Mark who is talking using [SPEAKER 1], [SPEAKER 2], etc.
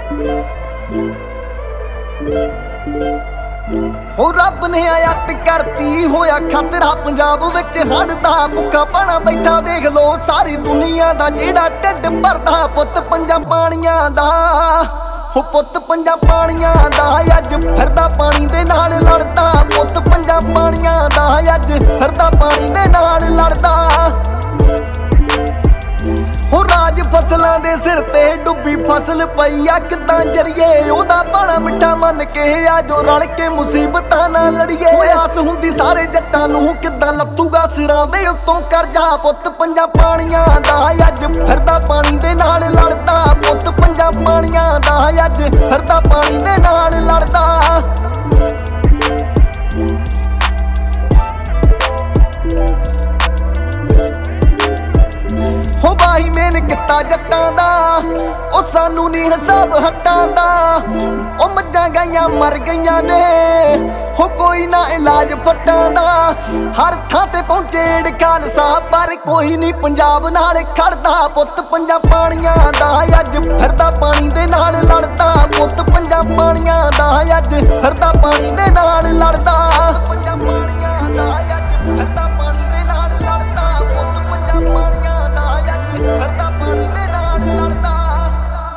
[SPEAKER 1] ਉਹ ਰੱਬ ਨੇ ਆਇਤ ਕਰਤੀ ਹੋਇਆ ਖਤਰਾ ਪੰਜਾਬ ਵਿੱਚ ਹੜ੍ਹ ਦਾ ਭੁੱਖਾ ਪਾਣਾ ਬੈਠਾ ਦੇਖ ਲੋ ਸਾਰੀ ਦੁਨੀਆ ਦਾ ਜਿਹੜਾ ਢਿੱਡ ਭਰਦਾ ਪੁੱਤ ਪੰਜਾਂ ਪਾਣੀਆਂ ਦਾ ਹੋ ਪੁੱਤ ਪੰਜਾਂ ਪਾਣੀਆਂ ਦਾ ਅੱਜ ਫਿਰਦਾ ਪਾਣੀ ਦੇ ਨਾਲ ਲੜਦਾ ਪੁੱਤ ਪੰਜਾਂ ਪਾਣੀਆਂ ਦਾ ਅੱਜ ਫਿਰਦਾ ਪਾਣੀ ਦੇ ਨਾਲ ਲੜਦਾ ਹੋ ਰਾਜ ਫਸਲਾਂ ਦੇ ਸਿਰ ਤੇ ਡੁੱਬੀ ਫਸਲ ਪਈ ਆ ਕਿੱਦਾਂ ਜਰੀਏ ਉਹਦਾ ਪਾਣਾ ਮਿੱਠਾ ਮੰਨ ਕੇ ਆ ਜੋ ਰਲ ਕੇ ਮੁਸੀਬਤਾਂ ਨਾਲ ਲੜੀਏ ਓਏ ਆਸ ਹੁੰਦੀ ਸਾਰੇ ਜੱਟਾਂ ਨੂੰ ਕਿੱਦਾਂ ਲੱਤੂਗਾ ਸਿਰਾਂ ਦੇ ਉੱਤੋਂ ਕਰਜ਼ਾ ਪੁੱਤ ਪੰਜਾਂ ਪਾਣੀਆਂ ਦਾ ਅੱਜ ਫਿਰਦਾ ਪਾਣੀ ਦੇ ਨਾਲ ਲੜਦਾ ਪੁੱਤ ਪੰਜਾਂ ਪਾਣੀਆਂ ਦਾ ਅੱਜ ਫਿਰਦਾ ਪਾਣੀ ਦੇ ਨਾਲ ਲੜਦਾ ਹੋ ਬਾਈ ਮੇਨ ਕਿੱਤਾ ਜੱਟਾਂ ਦਾ ਉਹ ਸਾਨੂੰ ਨਹੀਂ ਹਿਸਾਬ ਹੱਟਾਂ ਦਾ ਉਹ ਮੱਝਾਂ ਗਾਈਆਂ ਮਰ ਗਈਆਂ ਨੇ ਹੋ ਕੋਈ ਨਾ ਇਲਾਜ ਫੱਟਾਂ ਦਾ ਹਰ ਥਾਂ ਤੇ ਪਹੁੰਚੇ ਖਾਲਸਾ ਪਰ ਕੋਈ ਨਹੀਂ ਪੰਜਾਬ ਨਾਲ ਖੜਦਾ ਪੁੱਤ ਪੰਜਾਂ ਪਾਣੀਆਂ ਦਾ ਅੱਜ ਫਿਰਦਾ ਪਾਣੀ ਦੇ ਨਾਲ ਲੜਦਾ ਪੁੱਤ ਪੰਜਾਂ ਪਾਣੀਆਂ ਦਾ ਅੱਜ ਫਿਰਦਾ ਪਾਣੀ ਦੇ ਨਾਲ ਲੜਦਾ ਪੰਜਾਂ ਪਾਣੀਆਂ ਦਾ ਅੱਜ ਫਿਰਦਾ